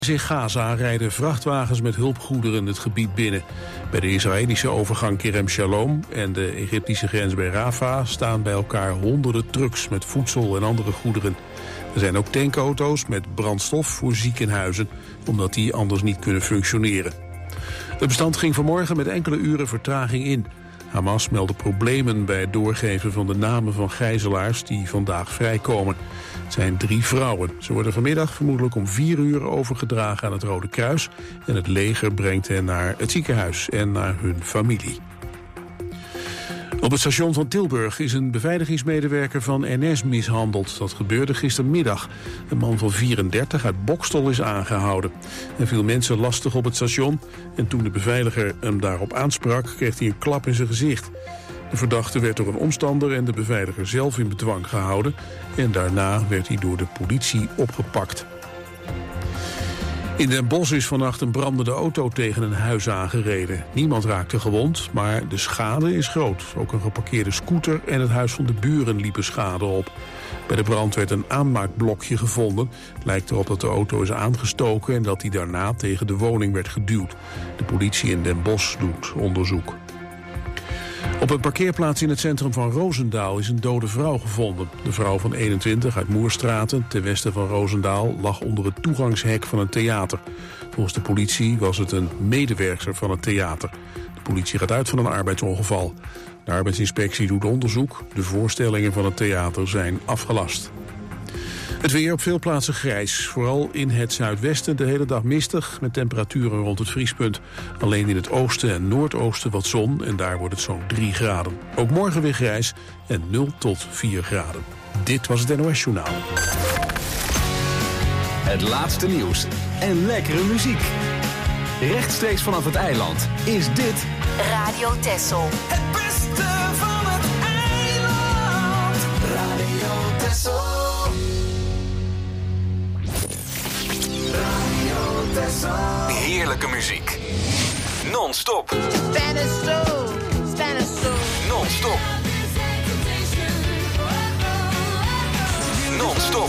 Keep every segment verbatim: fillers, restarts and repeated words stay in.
In Gaza rijden vrachtwagens met hulpgoederen het gebied binnen. Bij de Israëlische overgang Kerem Shalom en de Egyptische grens bij Rafah staan bij elkaar honderden trucks met voedsel en andere goederen. Er zijn ook tankauto's met brandstof voor ziekenhuizen, omdat die anders niet kunnen functioneren. Het bestand ging vanmorgen met enkele uren vertraging in. Hamas meldde problemen bij het doorgeven van de namen van gijzelaars die vandaag vrijkomen. Het zijn drie vrouwen. Ze worden vanmiddag vermoedelijk om vier uur overgedragen aan het Rode Kruis. En het leger brengt hen naar het ziekenhuis en naar hun familie. Op het station van Tilburg is een beveiligingsmedewerker van N S mishandeld. Dat gebeurde gistermiddag. Een man van vierendertig uit Boxtel is aangehouden. Hij viel mensen lastig op het station en toen de beveiliger hem daarop aansprak, kreeg hij een klap in zijn gezicht. De verdachte werd door een omstander en de beveiliger zelf in bedwang gehouden en daarna werd hij door de politie opgepakt. In Den Bosch is vannacht een brandende auto tegen een huis aangereden. Niemand raakte gewond, maar de schade is groot. Ook een geparkeerde scooter en het huis van de buren liepen schade op. Bij de brand werd een aanmaakblokje gevonden. Het lijkt erop dat de auto is aangestoken en dat die daarna tegen de woning werd geduwd. De politie in Den Bosch doet onderzoek. Op een parkeerplaats in het centrum van Roosendaal is een dode vrouw gevonden. De vrouw van eenentwintig uit Moerstraten, ten westen van Roosendaal, lag onder het toegangshek van een theater. Volgens de politie was het een medewerker van het theater. De politie gaat uit van een arbeidsongeval. De arbeidsinspectie doet onderzoek. De voorstellingen van het theater zijn afgelast. Het weer op veel plaatsen grijs. Vooral in het zuidwesten de hele dag mistig met temperaturen rond het vriespunt. Alleen in het oosten en noordoosten wat zon en daar wordt het zo'n drie graden. Ook morgen weer grijs en nul tot vier graden. Dit was het N O S Journaal. Het laatste nieuws en lekkere muziek. Rechtstreeks vanaf het eiland is dit Radio Texel. Het beste van het eiland. Radio Texel. Heerlijke muziek. Non-stop. Spanish soul, Spanish soul. Non-stop. Non-stop.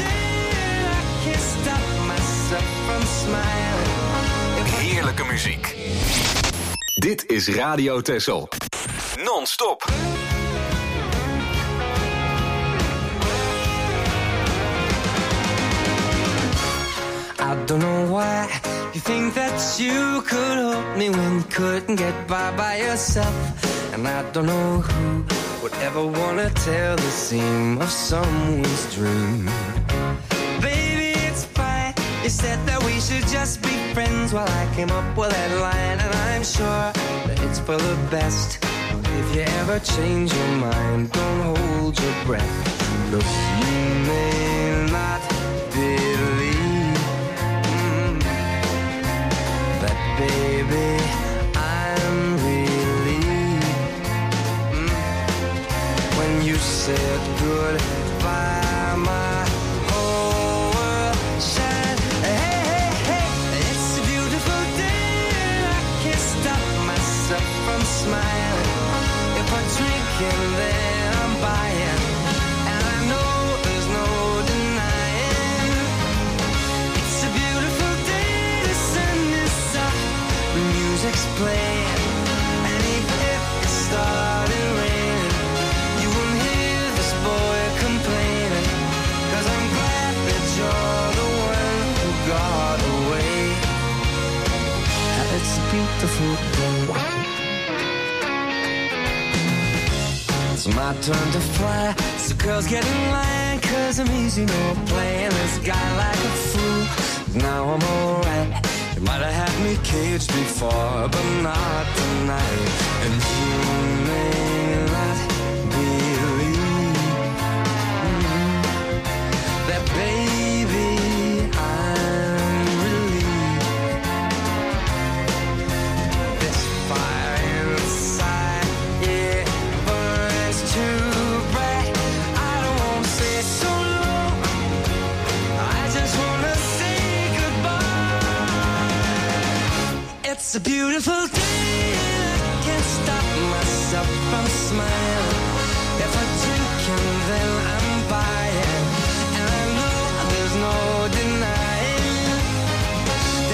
Heerlijke muziek. Dit is Radio Texel. Non-stop. I don't know why you think that you could help me when you couldn't get by by yourself. And I don't know who would ever want to tell the seam of someone's dream. Baby, it's fine. You said that we should just be friends while I came up with that line. And I'm sure that it's for the best. If you ever change your mind, don't hold your breath. Look, you may not believe, baby, I'm relieved mm. When you said goodbye, my whole world shined. Hey, hey, hey, it's a beautiful day and I can't stop myself from smiling. If I drink and then I'm buying, and I know there's no denying. It's a beautiful day, the sun is up, music's playing, and if it started raining, you wouldn't hear this boy complaining, 'cause I'm glad that you're the one who got away. It's a beautiful day. It's my turn to fly, so girls get in line, 'cause I'm easy, no playing this guy like a fool. Now I'm alright. You might have had me caged before, but not tonight. And you may not believe mm, that, baby, I'm relieved. This fire inside, it burns too bright. I don't want to say so long, I just want to say it's a beautiful day and I can't stop myself from smiling. If I drink and then I'm buying, and I know there's no denying.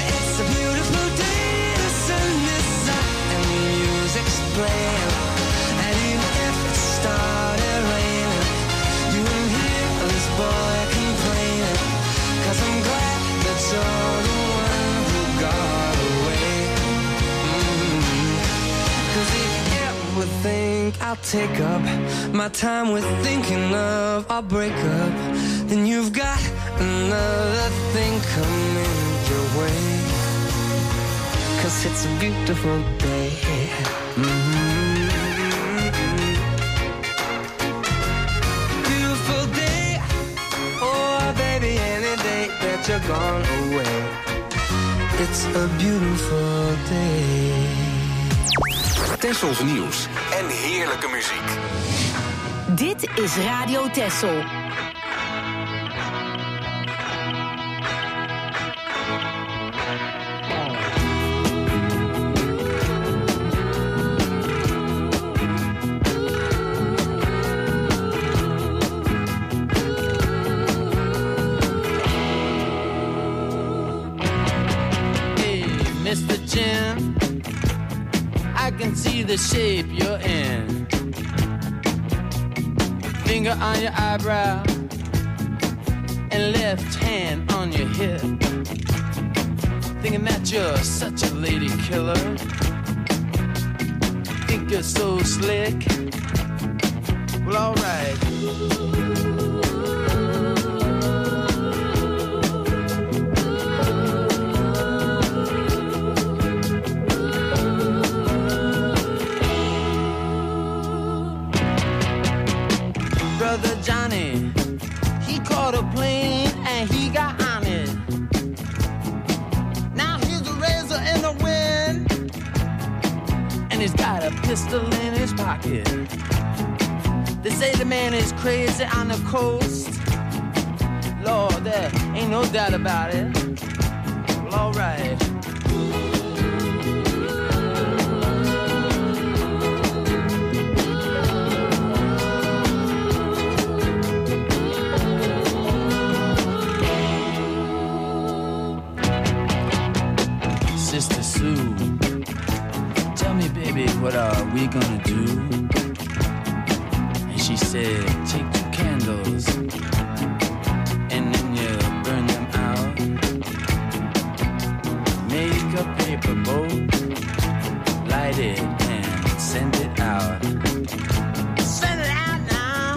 I'll take up my time with thinking of our breakup. Then you've got another thing coming your way. 'Cause it's a beautiful day. Mm-hmm. Beautiful day. Oh, baby, any day that you're gone away. It's a beautiful day. Tessels nieuws en heerlijke muziek. Dit is Radio Tessel. Mister Jim, I can see the shape you're in. Finger on your eyebrow and left hand on your hip. Thinking that you're such a lady killer. Think you're so slick. Well, alright. Brother Johnny, he caught a plane and he got on it. Now he's a razor in the wind, and he's got a pistol in his pocket. They say the man is crazy on the coast. Lord, there ain't no doubt about it. Well, alright. Sister Sue, tell me, baby, what are we gonna do? And she said, take two candles and then you burn them out. Make a paper boat, light it and send it out. Send it out now.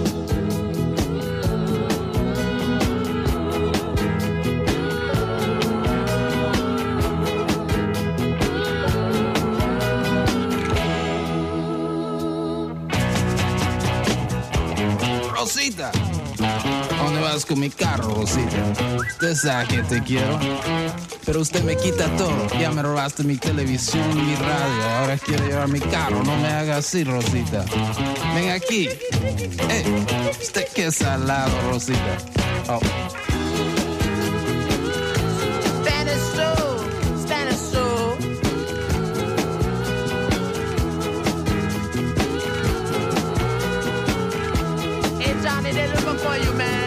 Rosita, ¿a dónde vas con mi carro, Rosita? Usted sabe que te quiero, pero usted me quita todo. Ya me robaste mi televisión, mi radio, ahora quiere llevar mi carro. No me haga así, Rosita. Ven aquí. Eh, usted qué salado, Rosita. Oh. Spanish soul, Spanish soul. Hey Johnny, they're looking for you, man.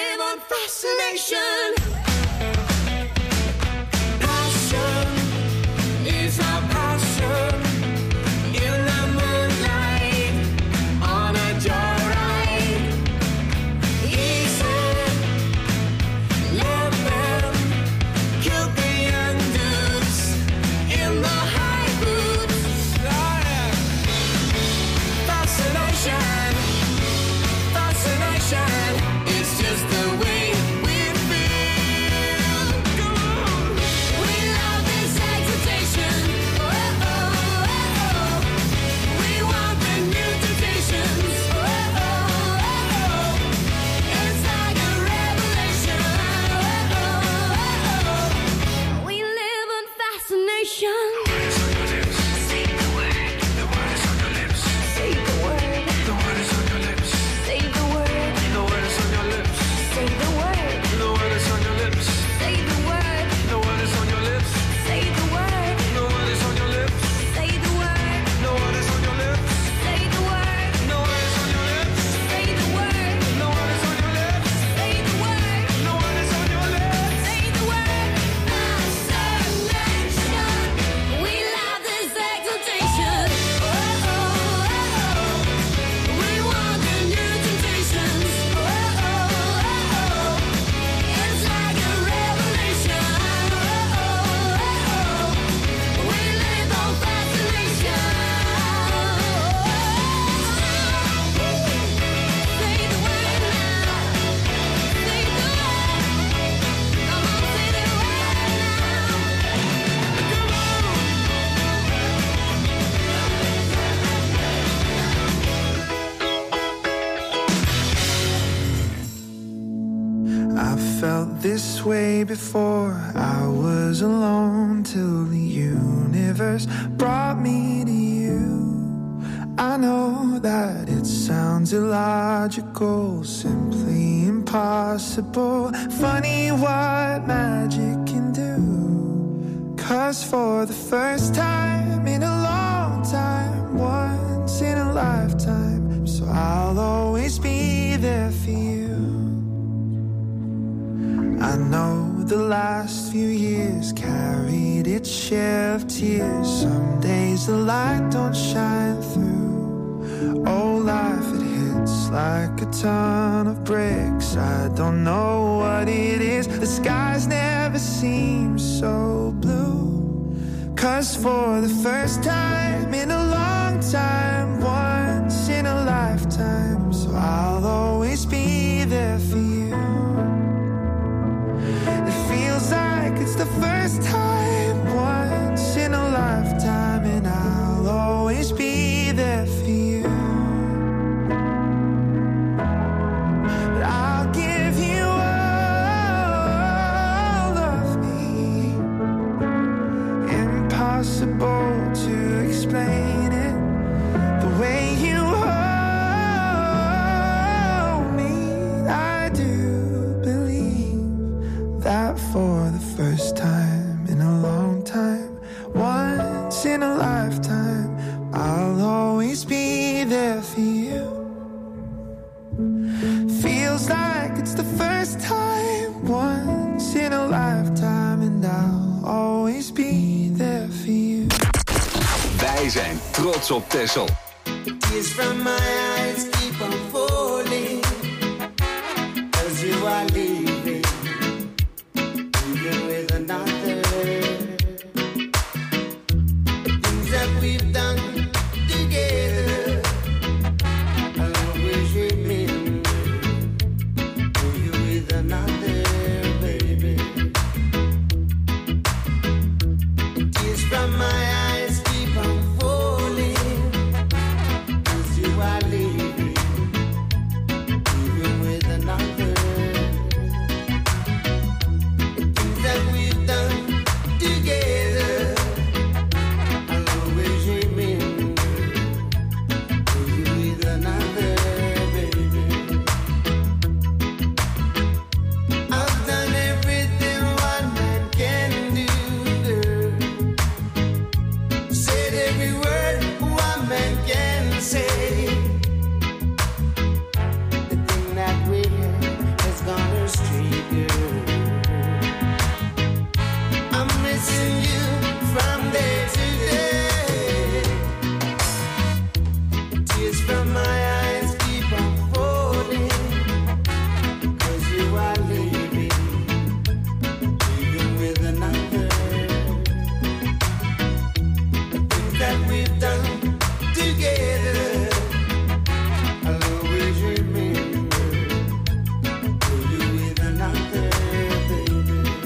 Passion, I felt this way before. I was alone till the universe brought me to you. I know that it sounds illogical, simply impossible. Funny what magic can do. 'Cause for the first time in a long time, once in a lifetime, so I'll always be there for you. I know the last few years carried its share of tears. Some days the light don't shine through. Oh, life, it hits like a ton of bricks. I don't know what it is. The skies never seem so blue. 'Cause for the first time in a long time, once in a lifetime, so I'll always be there for you. It feels like it's the first time, once in a lifetime, and I'll always be there for you. But I'll give you all of me. Impossible to explain it, the way you hold me. I do believe that for the first time in a long time, once in a lifetime, I'll always be there for you. Feels like it's the first time, once in a lifetime, and I'll always be there for you. Wij zijn trots op Texel. Tears from my eyes keep on falling as you are leaving, even with another. The things that we've done together, I'll always remember. You with another, baby. Tears from my eyes keep on falling as you are leaving, even with another. The things that we've done together, I'll always remember. You with another, baby. I've done everything one man can do, girl. Said every word one man can say. The thing that we had has gone astray, girl. I'm missing you from day to day. Tears from my eyes keep on falling, 'cause you are leaving, even with another. The things that we've done together, I'll always remember. You with another, baby.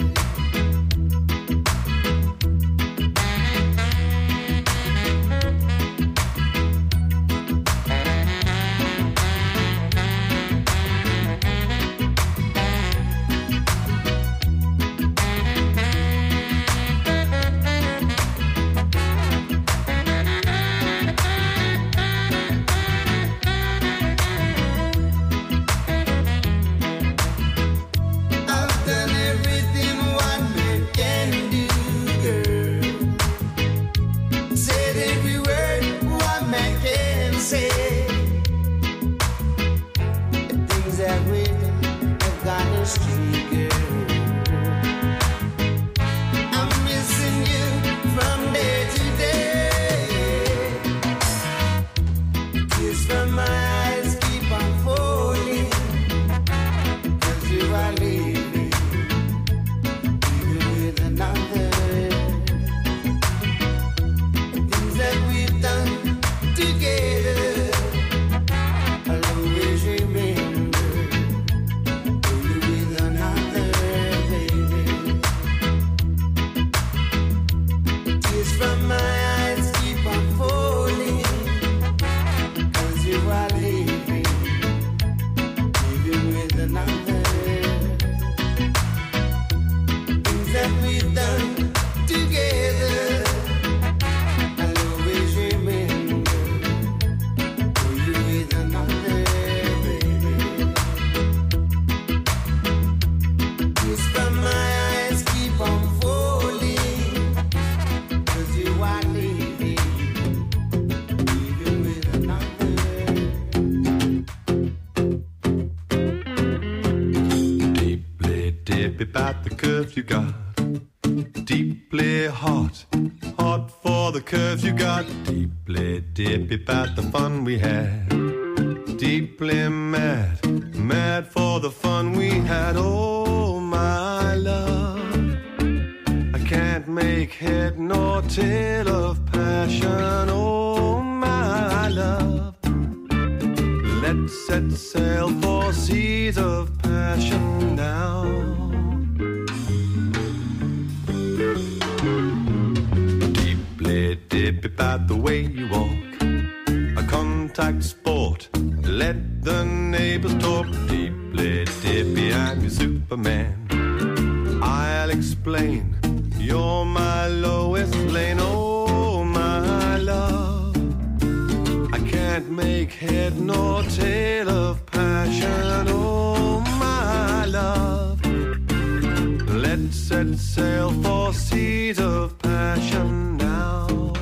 I've done everything one man can do, girl. Said every word one man can say. The things that we done have gone astray, girl. I'm missing you from day to day. Tears from my eyes keep on falling, 'cause you are leaving, even with another. The things that we've done together, I'll always remember. You with another, dippy about the curves you got. Deeply hot, hot for the curves you got. Deeply dippy about the fun we had. Deeply mad, mad for the fun we had. Oh, my love, I can't make head nor tail of passion. Oh, my love, let's set sail for seas of passion now. Deeply dip about the way you walk, a contact sport. Let the neighbors talk. Deeply dippy, I'm your Superman. I'll explain, you're my Lois Lane. Oh, my love, I can't make head nor tail of passion. Oh, my love, let's set sail for seas of passion now.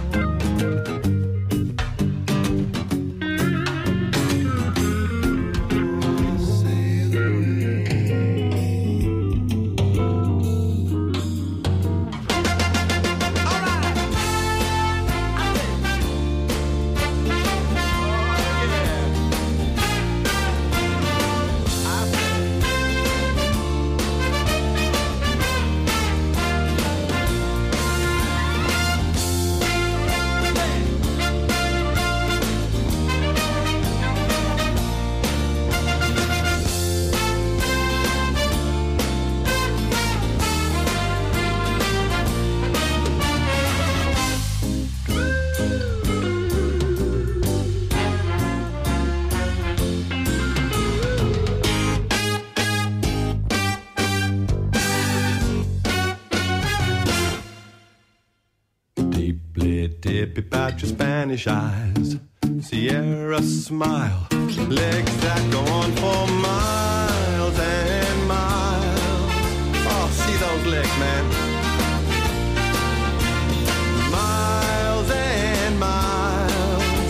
About your Spanish eyes, Sierra smile, legs that go on for miles and miles. Oh, see those legs, man. Miles and miles.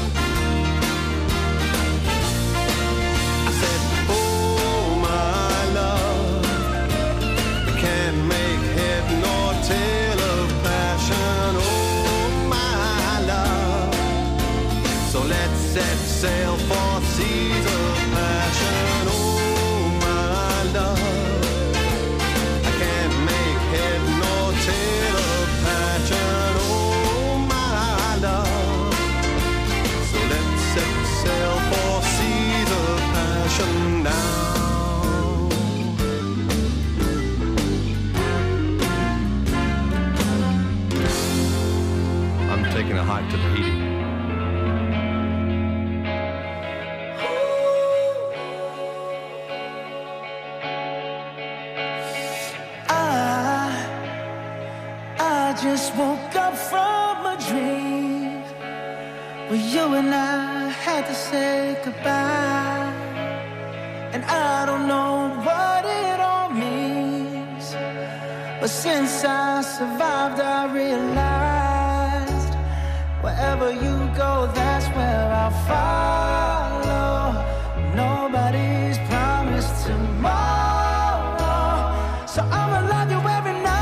I said, oh, my love, I can't make head nor tail of passion. Oh, so let's set sail for seas of passion. Oh, my love, I can't make head nor tail of passion. Oh, my love, so let's set sail for seas of passion now. I'm taking a hike to Tahiti. Just woke up from a dream where you and I had to say goodbye, and I don't know what it all means, but since I survived I realized wherever you go, that's where I'll follow. Nobody's promised tomorrow, so I'ma love you every night.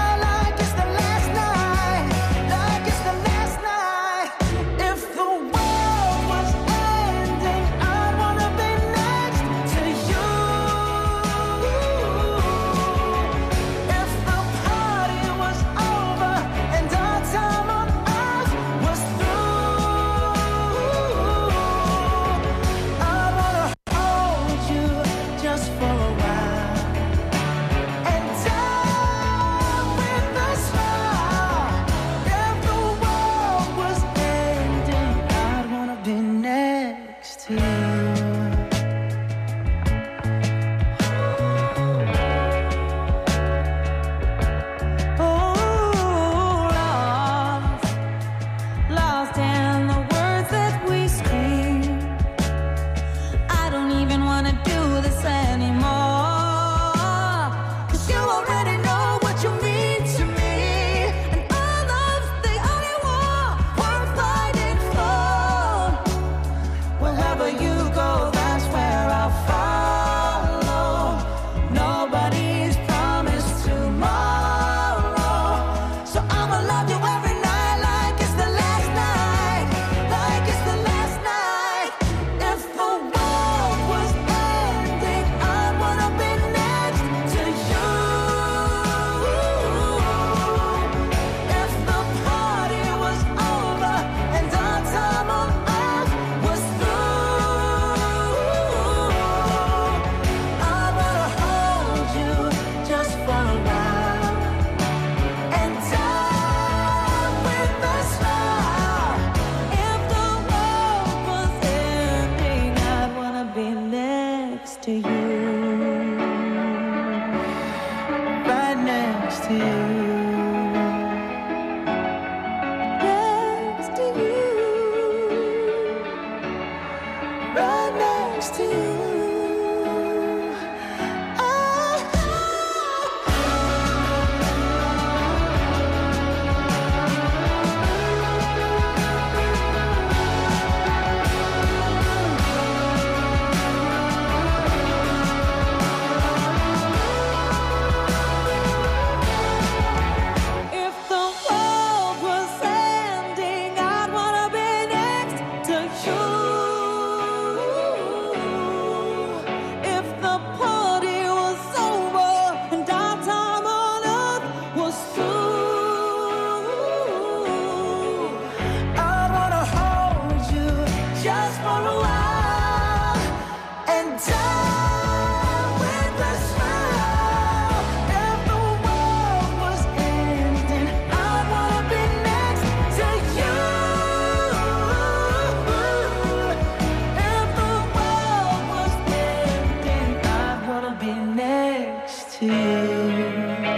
next to you.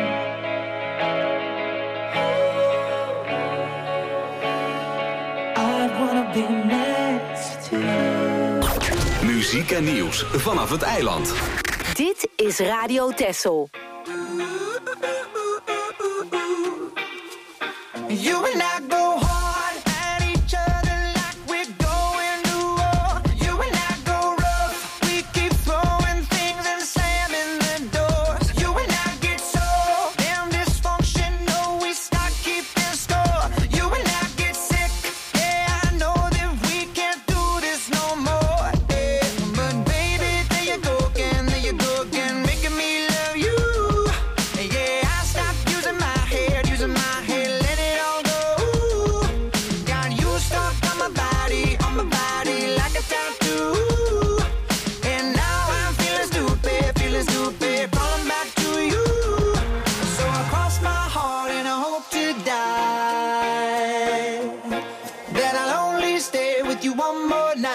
I wanna be next to you. Muziek en nieuws vanaf het eiland. Dit is Radio Texel. You and I go hard at each other like we're going to war. You and I go rough, we keep throwing things and slamming the doors. You and I get so damn dysfunctional, we start keeping score. You and I get sick, yeah, I know that we can't do this no more. Yeah. But baby, there you go again, there you go again, making me love you. Yeah, I stopped using my head, using my head. One more night,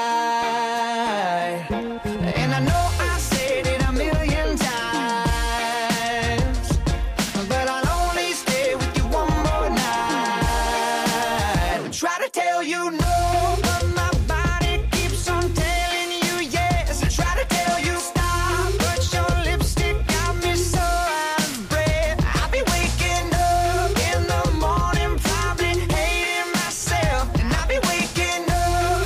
and I know I said it a million times, but I'll only stay with you one more night. I try to tell you no, but my body keeps on telling you yes. I try to tell you stop, but your lipstick got me so out of breath. I'll be waking up in the morning, probably hating myself, and I'll be waking up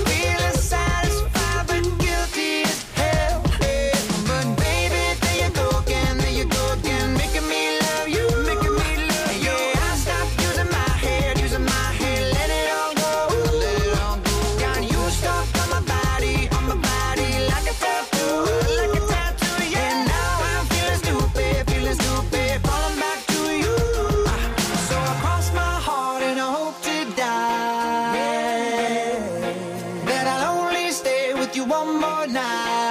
one more night.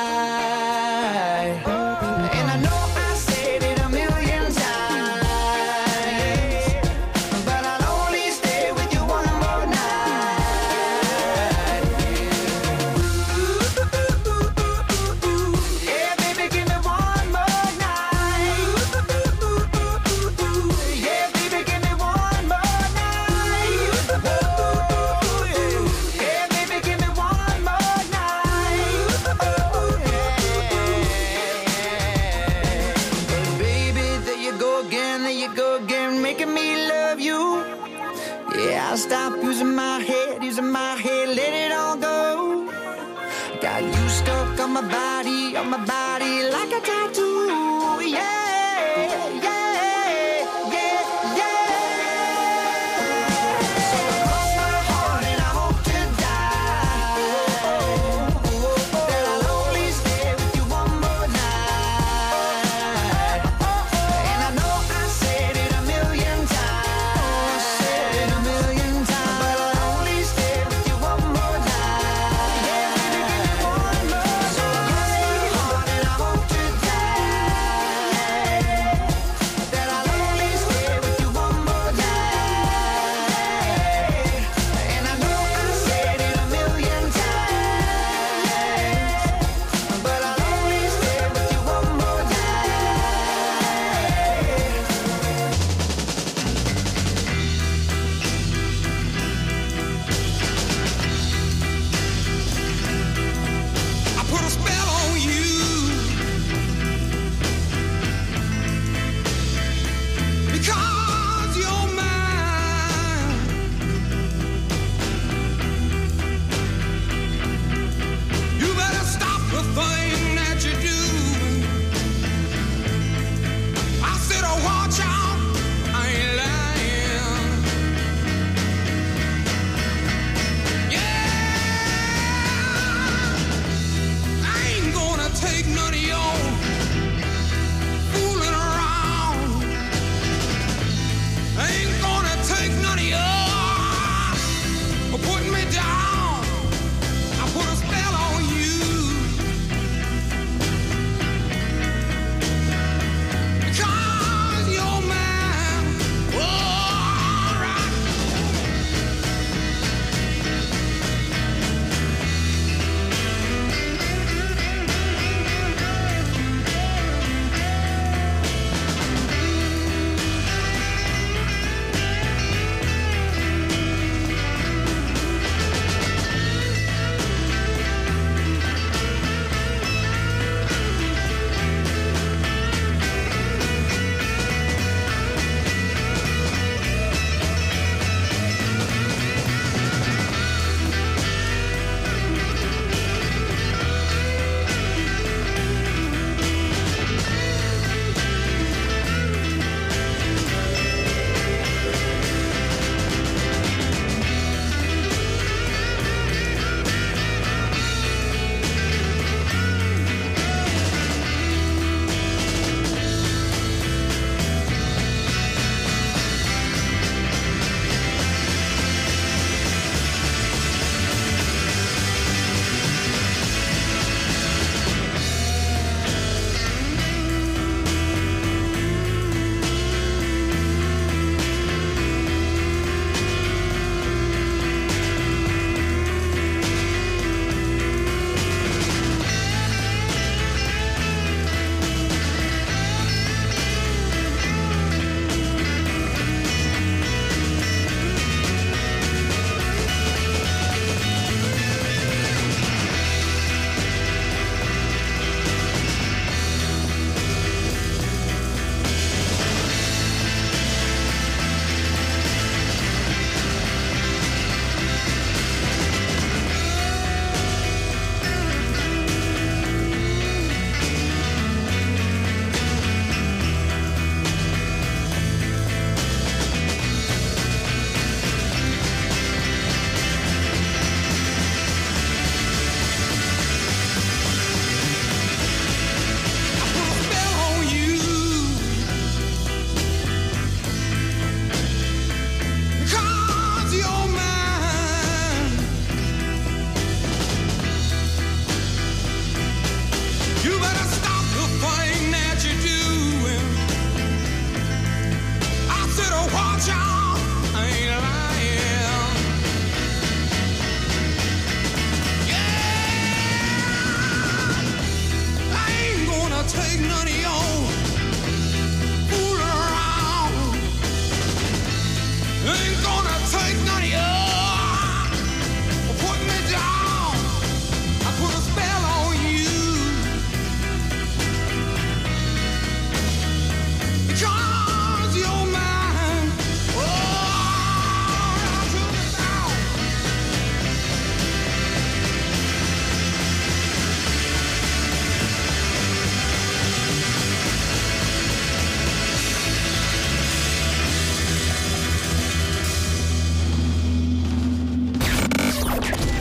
And I know I said it a million times, but I'll only stay with you one more night. Yeah, baby, give me one more night. Yeah, baby, give me one more night. Oh, yeah, baby, give me one more night. Oh, yeah. Baby, there you go again, there you go again, making me love you. Yeah, I'll stop using my head, using my head, let it all go. Got you stuck on my body, on my body like a tattoo. Yeah, yeah, yeah, yeah. So cross my heart and I hope to die, that I'll only stay with you one more night. And I know I said it a million times, said it a million times, but I'll only stay with you one more night. Yeah, baby, give me one more. So cross my heart and I hope to die, that I'll only stay with you one more night. And I know I said it a million times, but I'll only stay with you one more I put a spell on you because you're mine. You better stop the thing that you do. I said, oh, watch out, I ain't lying. Yeah, I ain't gonna take none of your fooling around. I ain't gonna take none of your putting me down. I put a spell on you because you're mine.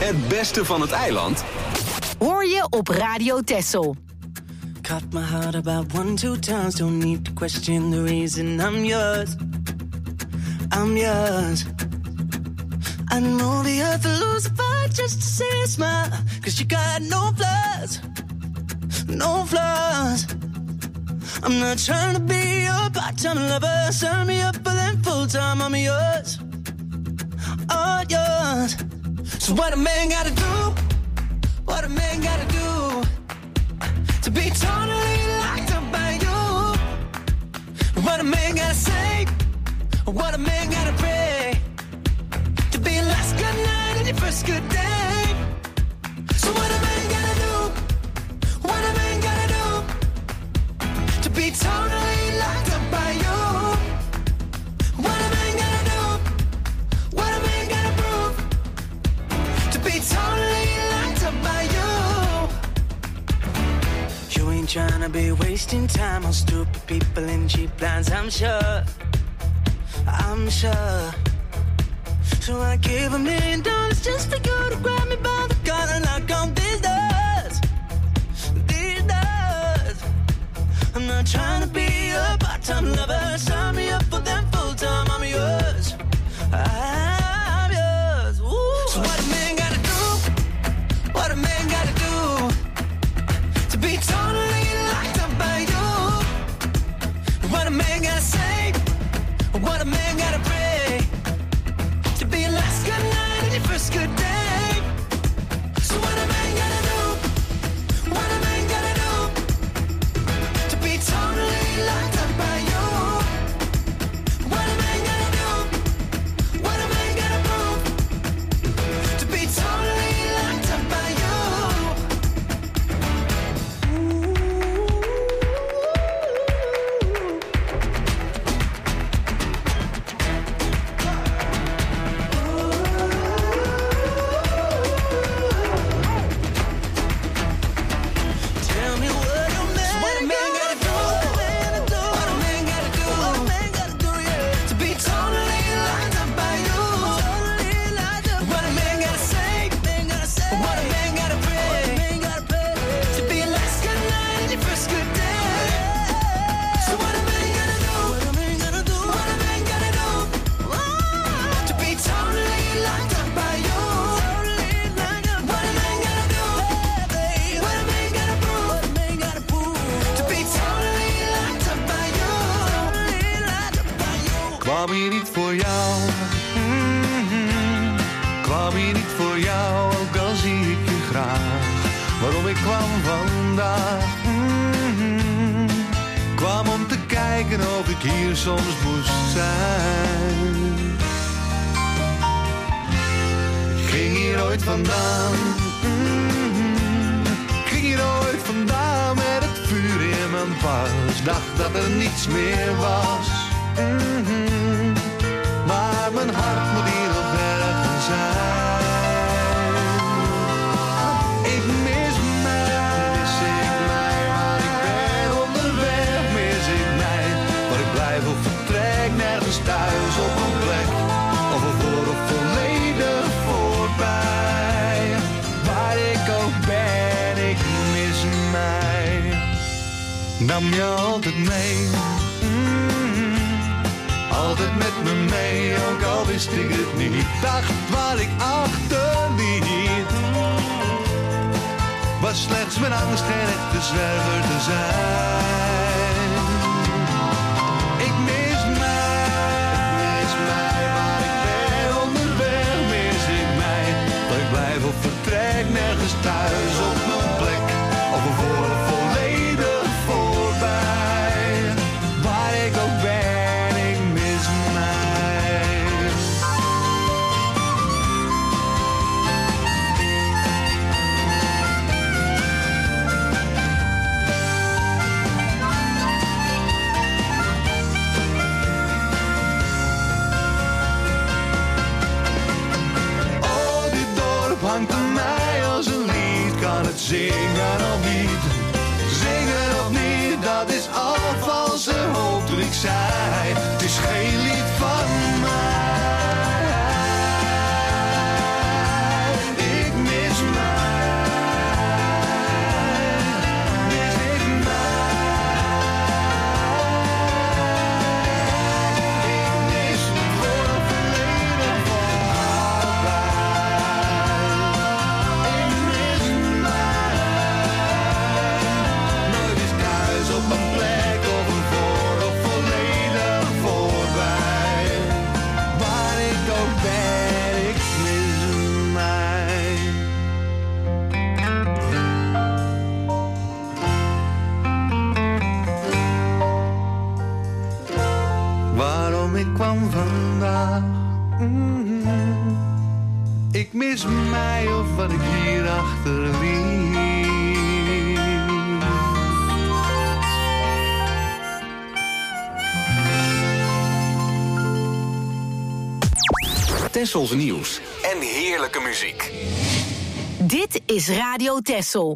Het beste van het eiland hoor je op Radio Texel. Cut my heart about one, two times. Don't need to question the reason I'm yours. I'm yours. I know the earth will lose a fight just to see a smile. Cause you got no flaws. No flaws. I'm not trying to be your part-time lover. Sign me up for them full-time. I'm yours. All yours. So what a man gotta do? What a man gotta do to be totally locked up by you? What a man gotta say? What a man gotta pray to be your last good night and your first good day? So what a man gotta do? What a man gotta do to be totally locked up by you? What a man gotta do? What a man gotta prove to be totally locked up by you? You ain't tryna be wasting time on stupid people and cheap lines, I'm sure. I'm sure. So I give a million dollars just for you to grab me by the collar and knock on these doors. These doors. I'm not trying to be a part-time lover. Sign me up for them full-time. I'm yours. I'm yours. Ooh. So what a man gotta do? What a man gotta do to be totally locked up by you? What a man gotta say? What a man gotta pray to be your last good night and your first good day? So what a man gotta do? What a man gotta do to be totally locked up by you? What a man gotta do? What a man gotta prove to be totally locked up by you? Tell me what a man, so what a man gotta do? What a man gotta do? What a man gotta do? Yeah, to be totally locked up by you. Totally locked up. What a man gotta say? What a man gotta pray to be your last good night and your first good day? So what a man gotta do? What a man gotta do? What a man gotta do to be totally locked up by you? Totally locked up. What a man gotta do? What a man gotta prove? What a man gotta prove to be totally locked up by you? Totally locked up by you. Kwam hier niet voor jou, mm-hmm. Kwam hier niet voor jou, ook al zie ik je graag. Waarom ik kwam vandaag, mm-hmm. Kwam om te kijken of ik hier soms moest zijn. Ik ging hier ooit vandaan, mm-hmm. Ik ging hier ooit vandaan met het vuur in mijn pas. Dacht dat er niets meer was, mm-hmm. Maar mijn hart moet hier nog ergens zijn. Ik mis mij, mis ik mij, waar ik ben onderweg, mis ik mij. Waar ik blijf of vertrek, nergens thuis op een plek. Of ervoor of volledig voorbij. Waar ik ook ben, ik mis mij. Nam je altijd mee, mm-hmm. Altijd met me mee, ook al wist ik het niet. Dacht waar ik achterliet was slechts mijn angst geen echte zwerver te zijn. Ik mis mij, mis mij, waar ik ben onderweg, mis ik mij. Dat ik blijf of vertrek, nergens thuis op mijn plek. Of ervoor of volledig voorbij. Waar ik ook ben, ik mis mij. Oh, dit dorp hangt aan mij als een lied. Kan het zingen of niet? Zingen of niet, dat is al valse hoop toen ik zei. Het is geen lied van mij. Ik kwam vandaag. Mm-hmm. Ik mis mij of wat ik hier achterliet. Tessels nieuws en heerlijke muziek. Dit is Radio Tessel.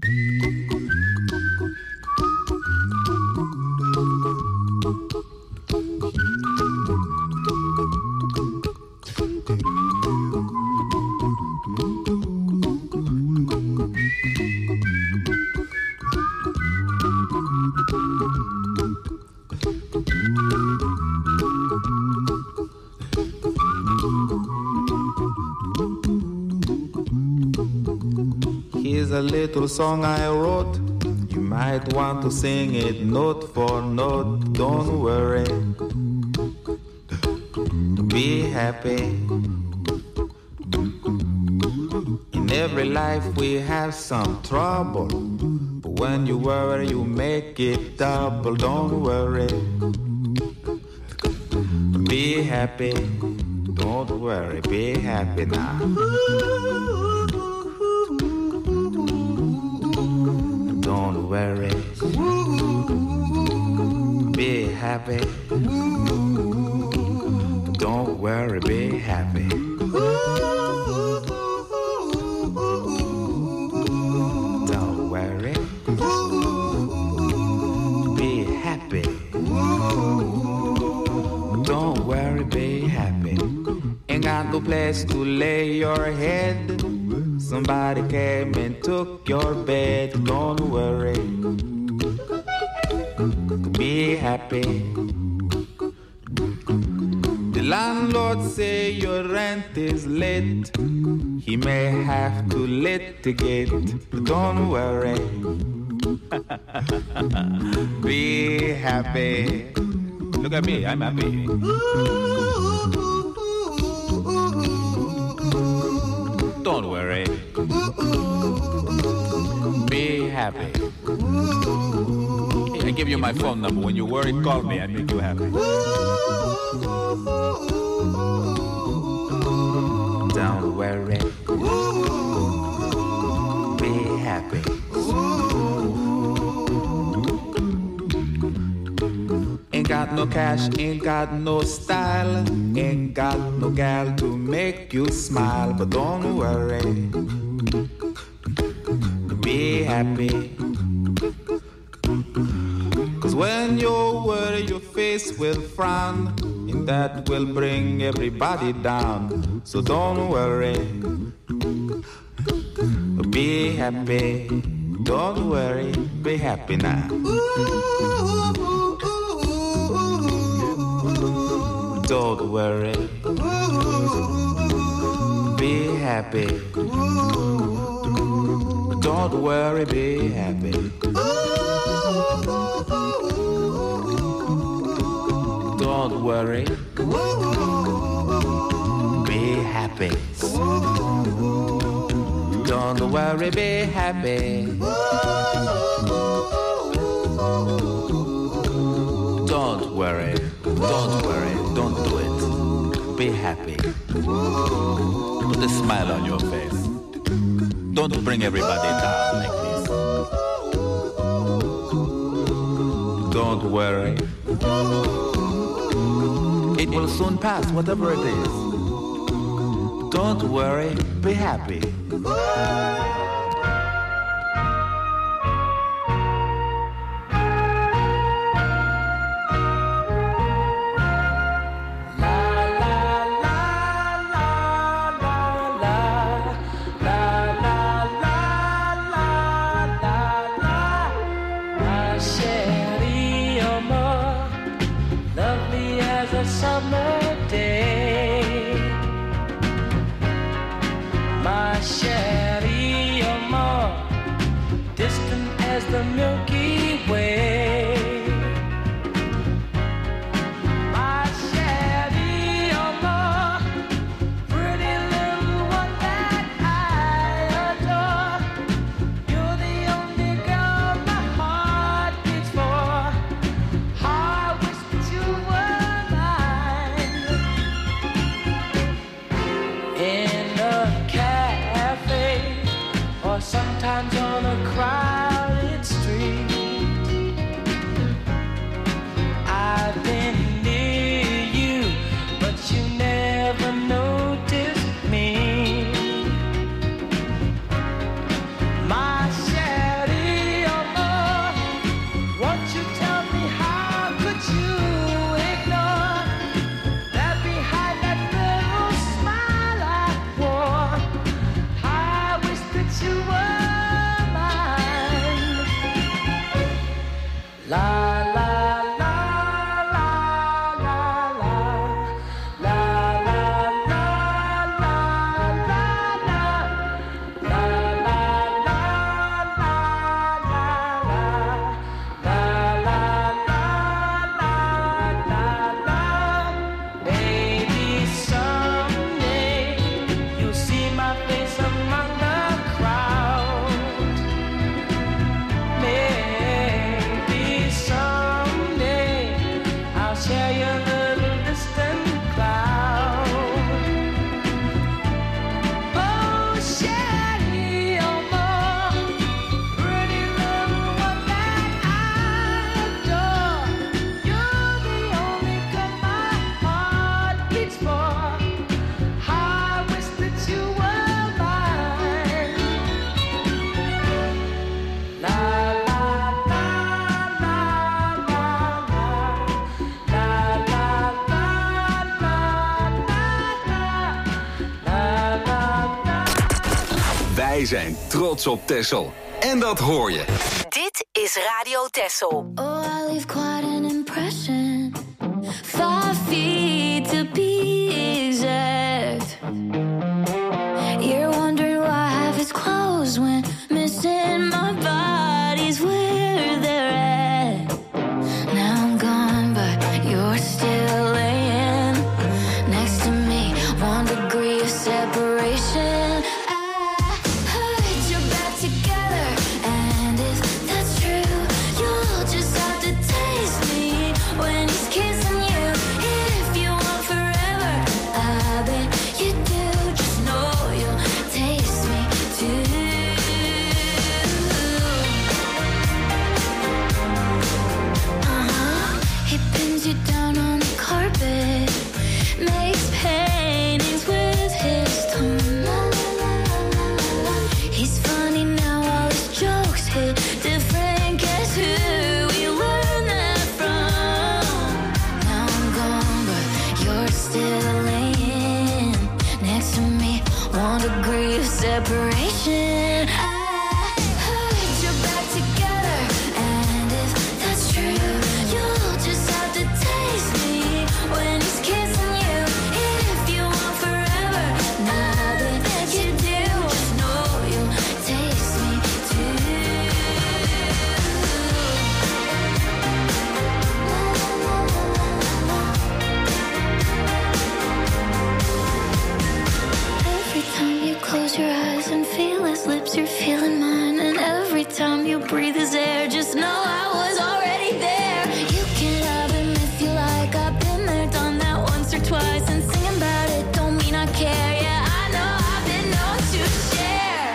Here's a little song I wrote. You might want to sing it note for note. Don't worry, be happy. In every life we have some trouble, but when you worry you make it double. Don't worry, be happy. Don't worry, be happy now. Don't worry, be happy. Don't worry, be happy. Don't worry, be happy. Don't worry, be happy. Ain't got no place to lay your head. Somebody came and took your bed. Don't worry, be happy. The landlord say your rent is late. He may have to litigate, but don't worry, be happy. Look at me, I'm happy. Don't worry, be happy. I give you my phone number. When you worry, call me. I make you happy. Don't worry, be happy. Ain't got no cash, ain't got no style, ain't got no gal to make you smile, but don't worry, be happy. Cause when you worry your face will frown, and that will bring everybody down. So don't worry, be happy. Don't worry, be happy now. Don't worry, be happy. Don't worry, be happy. Don't worry, be happy. Don't worry, be happy. Don't worry, don't worry, don't do it. Be happy. Put a smile on your face. Don't bring everybody down like this. Don't worry. It will soon pass, whatever it is. Don't worry, be happy. My chérie, chariot of distant cloud. Oh, Shady, oh, more pretty little one that I adore. You're the only girl my heart beats for. I wish that you were mine. La la la la la la la la la la la. Wij zijn trots op Texel. En dat hoor je. Dit is Radio Texel. Oh, I leave quite an impression. Five feet to be exact. You're wondering why I have his clothes when missing my body's where they're at. Now I'm gone, but you're still laying next to me. One degree of separation. I heard you're back together, and if that's true, you'll just have to taste me when he's kissing you. If you want forever, I bet you do. Just know you'll taste me too. Uh-huh. He pins you down on the carpet, makes paintings with his tongue. He's funny now, all his jokes hit different. Guess who we learned that from? Now I'm gone, but you're still laying next to me. One degree of separation. I heard you're back together, and if that's true, you'll just have to taste me when he's kissing you. If you want forever, I bet you do. Just know you'll taste me too. Every time you close your eyes and feel his lips, you're feeling mine. And every time you breathe his air, just know I was already there. You can have him if you like. I've been there, done that once or twice. And singing about it don't mean I care. Yeah, I know I've been known to share.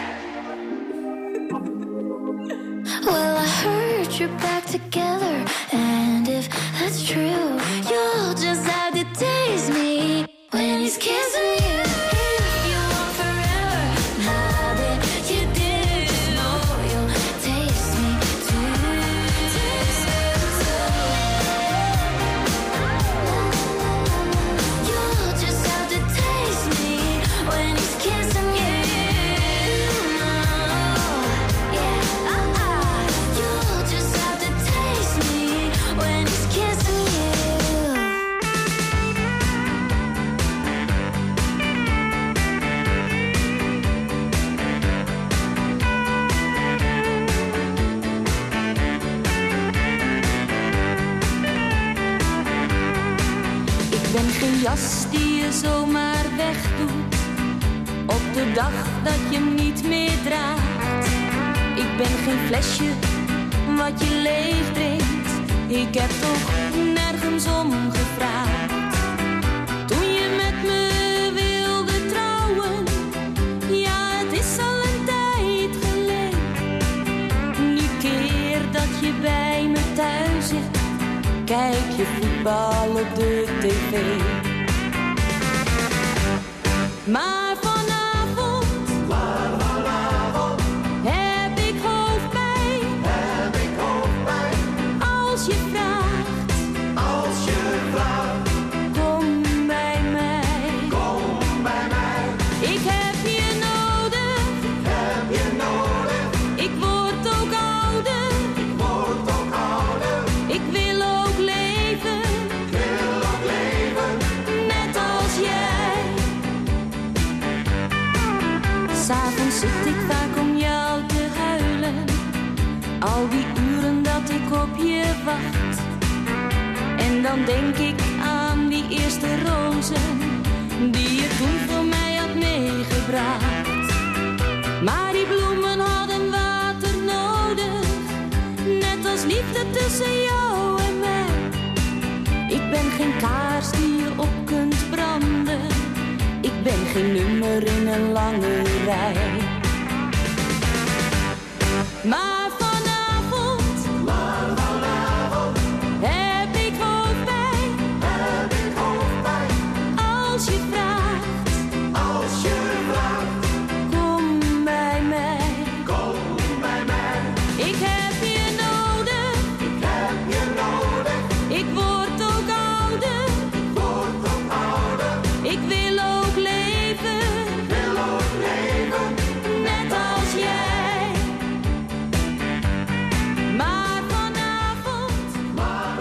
Well, I heard you're back together, and if that's true, you'll just have to taste me when he's kissing you. If you want forever, I bet you do. Just know you'll taste me too. You'll just have to taste me when he's kissing you. Yeah, uh-uh. You'll just have to taste me when he's kissing you. Ik ben geen jas die je zomaar wegdoet op de dag dat je hem niet meer draagt. Ik ben geen flesje wat je leeg drinkt. Ik heb toch nergens om gevraagd. Toen je met me wilde trouwen, ja, het is al een tijd geleden. Nu keer dat je bij me thuis zit, kijk je voetbal op de tv. Maar vanavond, maar vanavond heb ik hoofdpijn, heb ik hoofdpijn. Als je vraagt, als je vraagt, kom bij mij, kom bij mij. Ik heb je nodig, ik heb je nodig. Ik word ook ouder, ik word ook ouder. Ik wil ook leven, ik wil ook leven, net als jij. S'avonds zit ik vaak om jou te huilen, al die uren dat ik op je wacht. En dan denk ik aan die eerste rozen, die je toen voor mij had meegebracht. Maar die bloemen hadden water nodig, net als liefde tussen jou en mij. Ik ben geen kaars die je op kunt branden. Ik ben geen nummer in een lange rij. Maar vanavond, maar vanavond heb ik hoofdpijn, heb ik hoofdpijn. Als je vraagt, als je vraagt, kom bij mij, kom bij mij. Ik heb je nodig, ik heb je nodig. Ik word ook ouder, ik word ook ouder. Ik wil ook leven, wil ook leven, net als jij. Maar vanavond, maar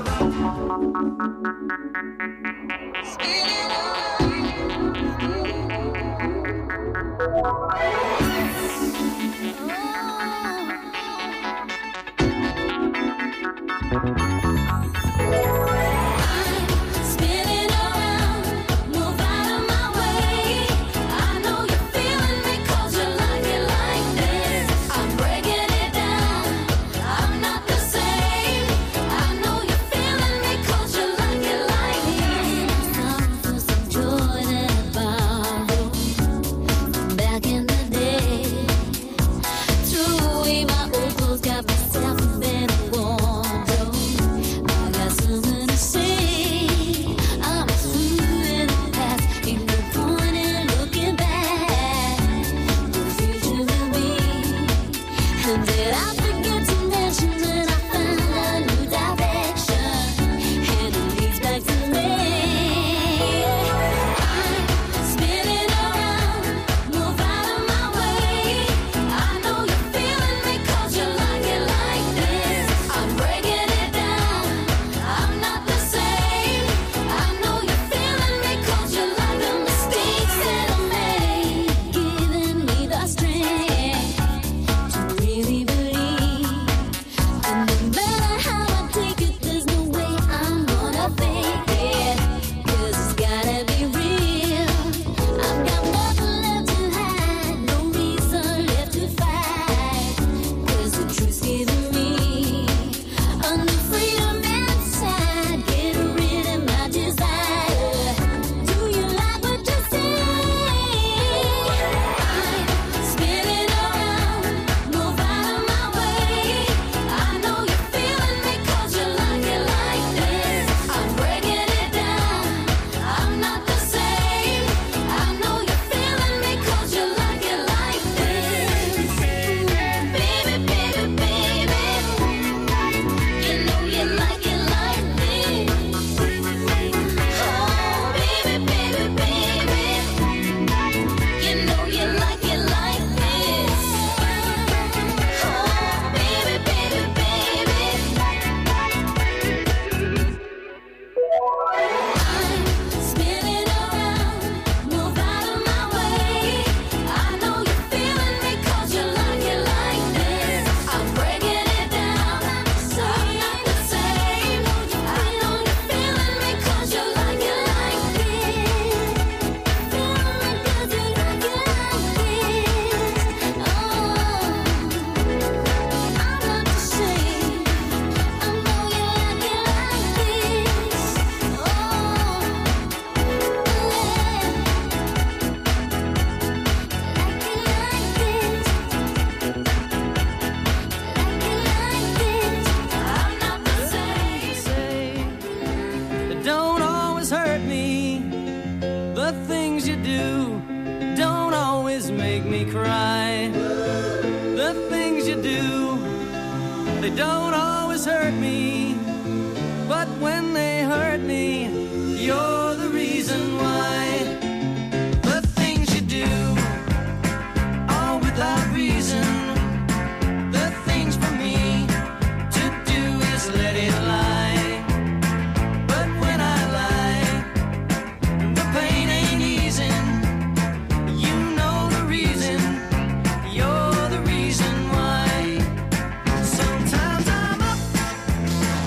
spinning around, move out of my way. I know you're feeling me 'cause you like it like this. I'm breaking it down, I'm not the same. I know you're feeling me 'cause you like it like this. Time for some joy that I borrowed back in the day. Threw away my old clothes, got myself a better wardrobe. I got something to say. I'm through in the past, ain't no point in looking back. The future will be, and did I forget to mention that I found a new direction, and it leads back to me. I'm spinning around, move out of my way. I know you're feeling me 'cause you like it like this. I'm breaking it down, I'm not the same. I know you're feeling me 'cause you like the mistakes that I made, giving me the strength to really believe. And no matter how I take it, there's no way I'm gonna fake it, 'cause it's gotta be real. I've got nothing left to hide, no reason left to fight, 'cause the truth's giving me a new freedom inside, get rid of my desire. Do you like what you see? I'm spinning around, move out of my way. I know you're feeling me 'cause you like it like this. I'm breaking it down, I'm not the same. I know you're feeling me 'cause you like it like this. Baby, baby, baby, you know you like it like this. Oh, baby, baby, baby, you know you like it like this. Oh, baby, baby, baby. I'm spinning around, move out of my way. I know you're feeling me 'cause you like it like this. I'm breaking it down, I'm not the same. I know you're feeling me 'cause you like it like this. Feeling me 'cause you like it like this. Oh, I'm not the same. I know you like it like this. Oh, I'm not the same. Don't always hurt me. The things you do don't always make me cry. The things you do, they don't always hurt me. But when they hurt me, you're the reason why. The things you do, all without reason. The things for me to do is let it lie. But when I lie, the pain ain't easing. You know the reason, you're the reason why. Sometimes I'm up,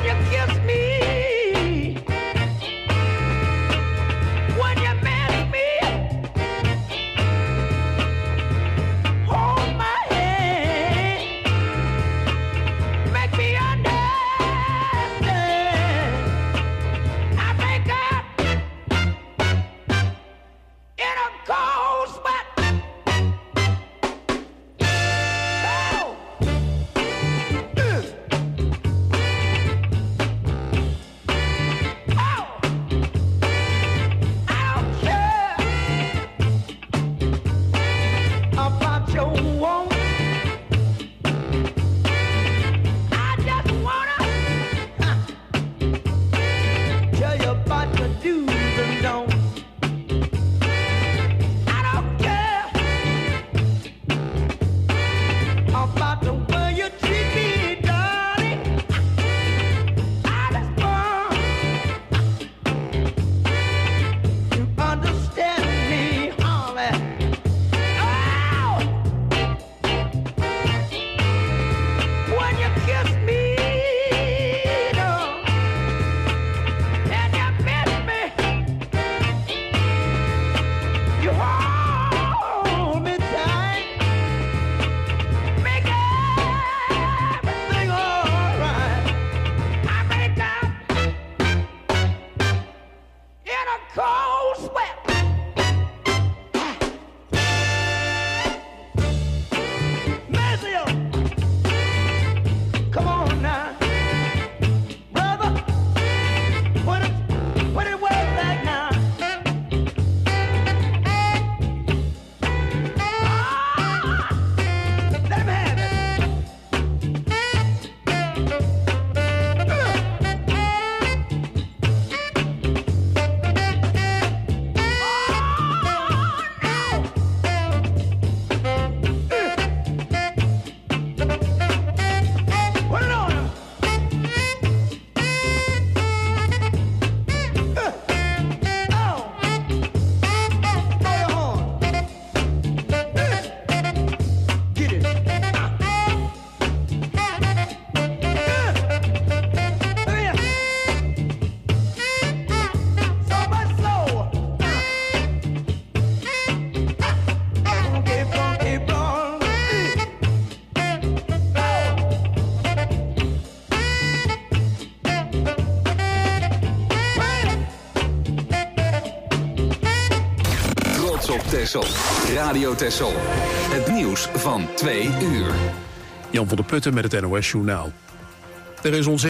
Texel. Radio Texel. Het nieuws van twee uur. Jan van der Putten met het N O S Journaal. Er is onzekerheid.